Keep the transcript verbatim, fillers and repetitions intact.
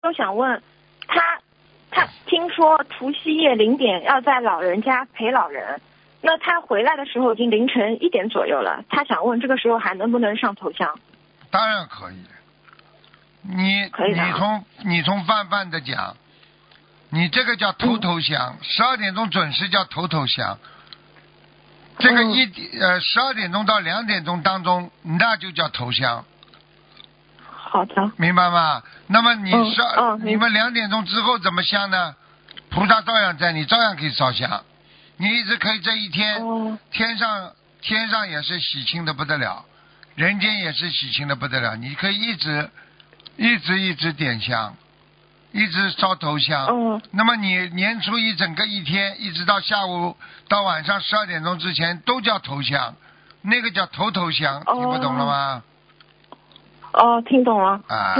都想问他，他听说除夕夜零点要在老人家陪老人，那他回来的时候已经凌晨一点左右了，他想问这个时候还能不能上头香？ 当然可以。你可以的你从你从泛泛的讲，你这个叫头头香，十二点钟准时叫头头香。这个一点呃十二点钟到两点钟当中，那就叫头香。 好的。 明白吗？那么你嗯十嗯你们两点钟之后怎么香呢？菩萨照样在，你照样可以烧香。你一直可以这一天， 哦天上天上也是喜庆的不得了，人间也是喜庆的不得了。你可以一直一直一直点香，一直烧头香。 嗯那么你年初一整个一天，一直到下午到晚上十二点钟之前都叫头香，那个叫头头香， 哦听不懂了吗？ 哦，听懂了。 啊。